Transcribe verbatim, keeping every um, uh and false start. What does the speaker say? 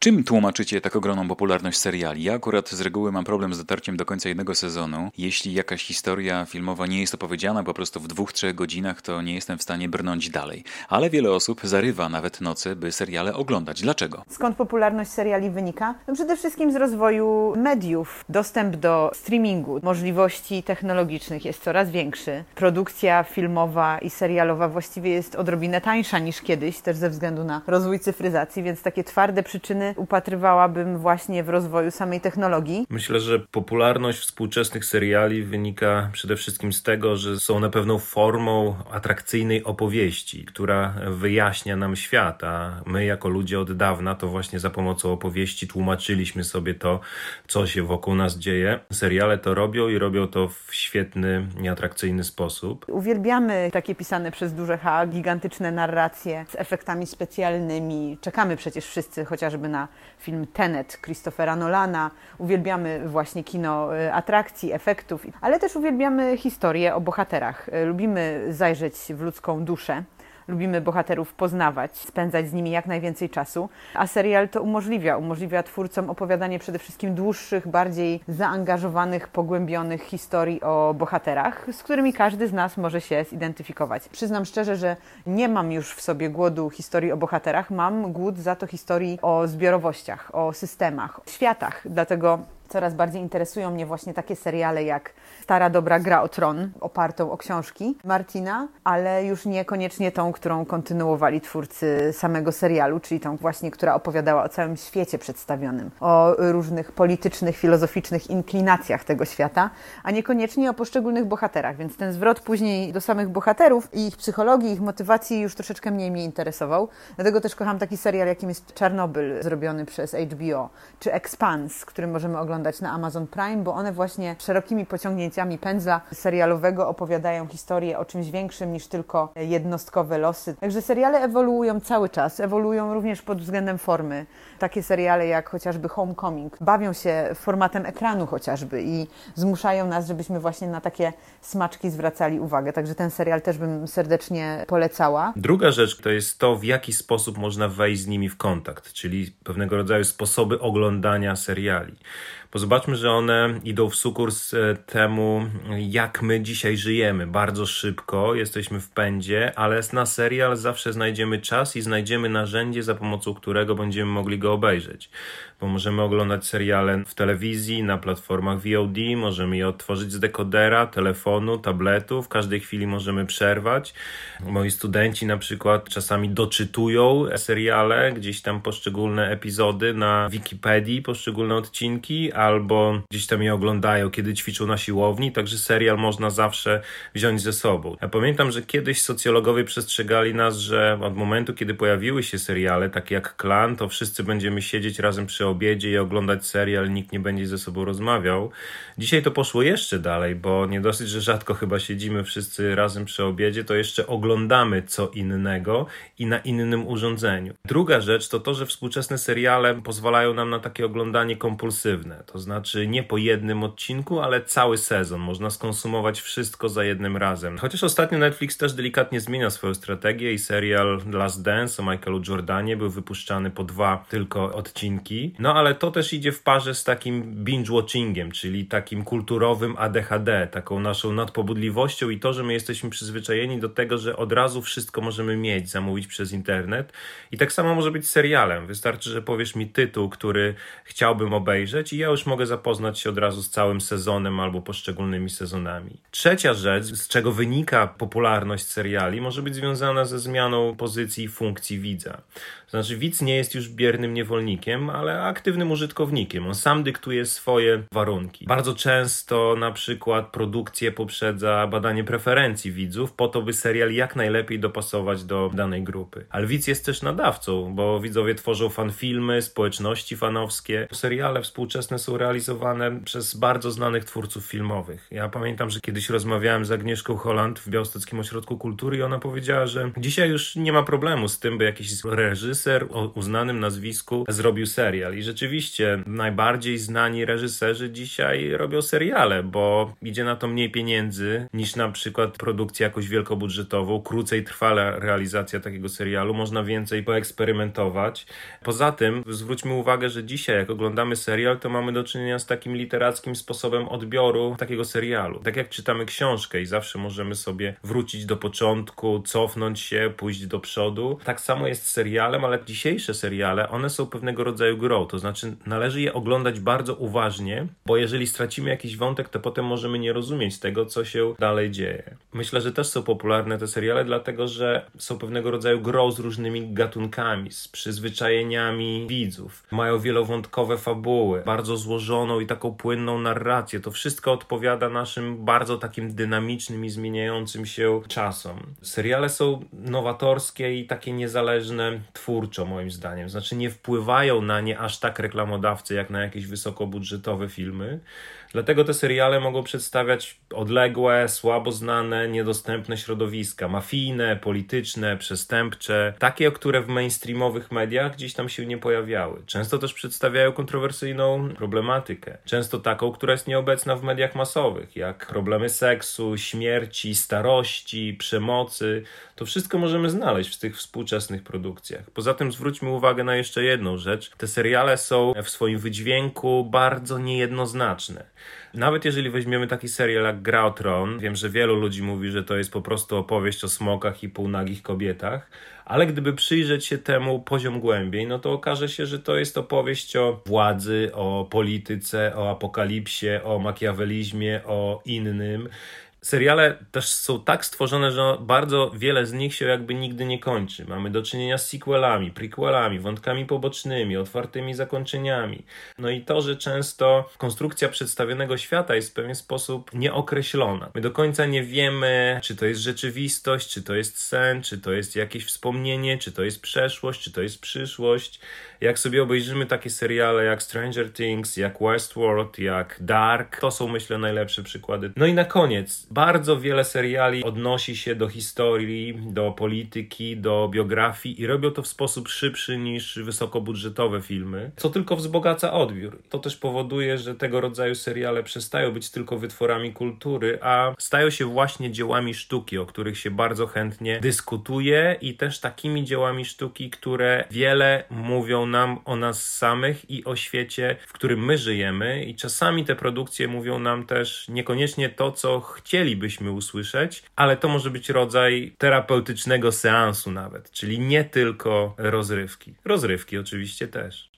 Czym tłumaczycie tak ogromną popularność seriali? Ja akurat z reguły mam problem z dotarciem do końca jednego sezonu. Jeśli jakaś historia filmowa nie jest opowiedziana po prostu w dwóch, trzech godzinach, to nie jestem w stanie brnąć dalej. Ale wiele osób zarywa nawet noce, by seriale oglądać. Dlaczego? Skąd popularność seriali wynika? No przede wszystkim z rozwoju mediów. Dostęp do streamingu, możliwości technologicznych jest coraz większy. Produkcja filmowa i serialowa właściwie jest odrobinę tańsza niż kiedyś, też ze względu na rozwój cyfryzacji, więc takie twarde przyczyny upatrywałabym właśnie w rozwoju samej technologii. Myślę, że popularność współczesnych seriali wynika przede wszystkim z tego, że są na pewną formą atrakcyjnej opowieści, która wyjaśnia nam świat, a my jako ludzie od dawna to właśnie za pomocą opowieści tłumaczyliśmy sobie to, co się wokół nas dzieje. Seriale to robią i robią to w świetny i atrakcyjny sposób. Uwielbiamy takie pisane przez duże H, gigantyczne narracje z efektami specjalnymi. Czekamy przecież wszyscy chociażby na film Tenet Christophera Nolana. Uwielbiamy właśnie kino atrakcji, efektów, ale też uwielbiamy historię o bohaterach. Lubimy zajrzeć w ludzką duszę. Lubimy bohaterów poznawać, spędzać z nimi jak najwięcej czasu, a serial to umożliwia. Umożliwia twórcom opowiadanie przede wszystkim dłuższych, bardziej zaangażowanych, pogłębionych historii o bohaterach, z którymi każdy z nas może się zidentyfikować. Przyznam szczerze, że nie mam już w sobie głodu historii o bohaterach, mam głód za to historii o zbiorowościach, o systemach, światach, dlatego coraz bardziej interesują mnie właśnie takie seriale jak Stara dobra gra o tron, opartą o książki Martina, ale już niekoniecznie tą, którą kontynuowali twórcy samego serialu, czyli tą właśnie, która opowiadała o całym świecie przedstawionym, o różnych politycznych, filozoficznych inklinacjach tego świata, a niekoniecznie o poszczególnych bohaterach, więc ten zwrot później do samych bohaterów i ich psychologii, ich motywacji już troszeczkę mniej mnie interesował. Dlatego też kocham taki serial, jakim jest Czarnobyl, zrobiony przez H B O, czy Expanse, który możemy oglądać na Amazon Prime, bo one właśnie szerokimi pociągnięciami pędzla serialowego opowiadają historię o czymś większym niż tylko jednostkowe losy. Także seriale ewoluują cały czas, ewoluują również pod względem formy. Takie seriale jak chociażby Homecoming bawią się formatem ekranu chociażby i zmuszają nas, żebyśmy właśnie na takie smaczki zwracali uwagę. Także ten serial też bym serdecznie polecała. Druga rzecz to jest to, w jaki sposób można wejść z nimi w kontakt, czyli pewnego rodzaju sposoby oglądania seriali. Bo zobaczmy, że one idą w sukurs temu, jak my dzisiaj żyjemy. Bardzo szybko, jesteśmy w pędzie, ale na serial zawsze znajdziemy czas i znajdziemy narzędzie, za pomocą którego będziemy mogli go obejrzeć. Bo możemy oglądać seriale w telewizji, na platformach V O D, możemy je odtworzyć z dekodera, telefonu, tabletu, w każdej chwili możemy przerwać. Moi studenci na przykład czasami doczytują seriale, gdzieś tam poszczególne epizody na Wikipedii, poszczególne odcinki, albo gdzieś tam je oglądają, kiedy ćwiczą na siłowni, także serial można zawsze wziąć ze sobą. Ja pamiętam, że kiedyś socjologowie przestrzegali nas, że od momentu, kiedy pojawiły się seriale, takie jak Klan, to wszyscy będziemy siedzieć razem przy obiedzie i oglądać serial, nikt nie będzie ze sobą rozmawiał. Dzisiaj to poszło jeszcze dalej, bo nie dosyć, że rzadko chyba siedzimy wszyscy razem przy obiedzie, to jeszcze oglądamy co innego i na innym urządzeniu. Druga rzecz to to, że współczesne seriale pozwalają nam na takie oglądanie kompulsywne. To znaczy nie po jednym odcinku, ale cały sezon. Można skonsumować wszystko za jednym razem. Chociaż ostatnio Netflix też delikatnie zmienia swoją strategię i serial Last Dance o Michaelu Jordanie był wypuszczany po dwa tylko odcinki. No ale to też idzie w parze z takim binge-watchingiem, czyli takim kulturowym A D H D, taką naszą nadpobudliwością i to, że my jesteśmy przyzwyczajeni do tego, że od razu wszystko możemy mieć, zamówić przez internet. I tak samo może być z serialem. Wystarczy, że powiesz mi tytuł, który chciałbym obejrzeć i ja już mogę zapoznać się od razu z całym sezonem albo poszczególnymi sezonami. Trzecia rzecz, z czego wynika popularność seriali, może być związana ze zmianą pozycji i funkcji widza. To znaczy widz nie jest już biernym niewolnikiem, ale aktywnym użytkownikiem. On sam dyktuje swoje warunki. Bardzo często na przykład produkcję poprzedza badanie preferencji widzów po to, by serial jak najlepiej dopasować do danej grupy. Ale widz jest też nadawcą, bo widzowie tworzą fanfilmy, społeczności fanowskie. Seriale współczesne są realizowane przez bardzo znanych twórców filmowych. Ja pamiętam, że kiedyś rozmawiałem z Agnieszką Holland w Białostockim Ośrodku Kultury i ona powiedziała, że dzisiaj już nie ma problemu z tym, by jakiś reżyser reżyser o uznanym nazwisku zrobił serial. I rzeczywiście najbardziej znani reżyserzy dzisiaj robią seriale, bo idzie na to mniej pieniędzy niż na przykład produkcja jakoś wielkobudżetową, krócej trwa realizacja takiego serialu, można więcej poeksperymentować. Poza tym zwróćmy uwagę, że dzisiaj jak oglądamy serial, to mamy do czynienia z takim literackim sposobem odbioru takiego serialu. Tak jak czytamy książkę i zawsze możemy sobie wrócić do początku, cofnąć się, pójść do przodu. Tak samo jest z serialem, ale dzisiejsze seriale, one są pewnego rodzaju grą, to znaczy należy je oglądać bardzo uważnie, bo jeżeli stracimy jakiś wątek, to potem możemy nie rozumieć tego, co się dalej dzieje. Myślę, że też są popularne te seriale, dlatego że są pewnego rodzaju grą z różnymi gatunkami, z przyzwyczajeniami widzów. Mają wielowątkowe fabuły, bardzo złożoną i taką płynną narrację. To wszystko odpowiada naszym bardzo takim dynamicznym i zmieniającym się czasom. Seriale są nowatorskie i takie niezależne twórczo, moim zdaniem. Znaczy nie wpływają na nie aż tak reklamodawcy, jak na jakieś wysokobudżetowe filmy. Dlatego te seriale mogą przedstawiać odległe, słabo znane, niedostępne środowiska, mafijne, polityczne, przestępcze, takie, które w mainstreamowych mediach gdzieś tam się nie pojawiały. Często też przedstawiają kontrowersyjną problematykę, często taką, która jest nieobecna w mediach masowych, jak problemy seksu, śmierci, starości, przemocy. To wszystko możemy znaleźć w tych współczesnych produkcjach. Poza tym zwróćmy uwagę na jeszcze jedną rzecz. Te seriale są w swoim wydźwięku bardzo niejednoznaczne. Nawet jeżeli weźmiemy taki serial jak Gra o Tron, wiem, że wielu ludzi mówi, że to jest po prostu opowieść o smokach i półnagich kobietach, ale gdyby przyjrzeć się temu poziom głębiej, no to okaże się, że to jest opowieść o władzy, o polityce, o apokalipsie, o makiawelizmie, o innym. Seriale też są tak stworzone, że bardzo wiele z nich się jakby nigdy nie kończy. Mamy do czynienia z sequelami, prequelami, wątkami pobocznymi, otwartymi zakończeniami. No i to, że często konstrukcja przedstawionego świata jest w pewien sposób nieokreślona. My do końca nie wiemy, czy to jest rzeczywistość, czy to jest sen, czy to jest jakieś wspomnienie, czy to jest przeszłość, czy to jest przyszłość. Jak sobie obejrzymy takie seriale jak Stranger Things, jak Westworld, jak Dark, to są, myślę, najlepsze przykłady. No i na koniec, bardzo wiele seriali odnosi się do historii, do polityki, do biografii i robią to w sposób szybszy niż wysokobudżetowe filmy, co tylko wzbogaca odbiór. To też powoduje, że tego rodzaju seriale przestają być tylko wytworami kultury, a stają się właśnie dziełami sztuki, o których się bardzo chętnie dyskutuje i też takimi dziełami sztuki, które wiele mówią nam o nas samych i o świecie, w którym my żyjemy i czasami te produkcje mówią nam też niekoniecznie to, co chcielibyśmy usłyszeć, ale to może być rodzaj terapeutycznego seansu nawet, czyli nie tylko rozrywki. Rozrywki oczywiście też.